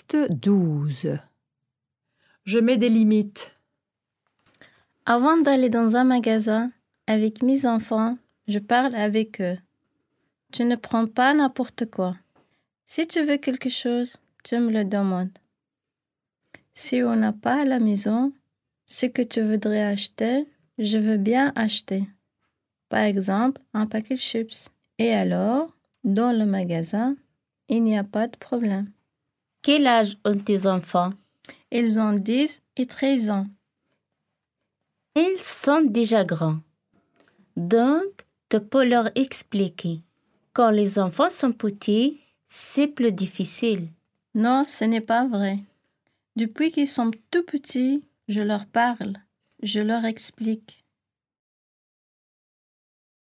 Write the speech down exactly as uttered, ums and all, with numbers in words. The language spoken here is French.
Texte douze. Je mets des limites. Avant d'aller dans un magasin avec mes enfants, je parle avec eux. Tu ne prends pas n'importe quoi. Si tu veux quelque chose, tu me le demandes. Si on n'a pas à la maison, ce que tu voudrais acheter, je veux bien acheter. Par exemple, un paquet de chips. Et alors, dans le magasin, il n'y a pas de problème. Quel âge ont tes enfants? Ils ont dix et treize ans. Ils sont déjà grands. Donc, tu peux leur expliquer. Quand les enfants sont petits, c'est plus difficile. Non, ce n'est pas vrai. Depuis qu'ils sont tout petits, je leur parle, je leur explique.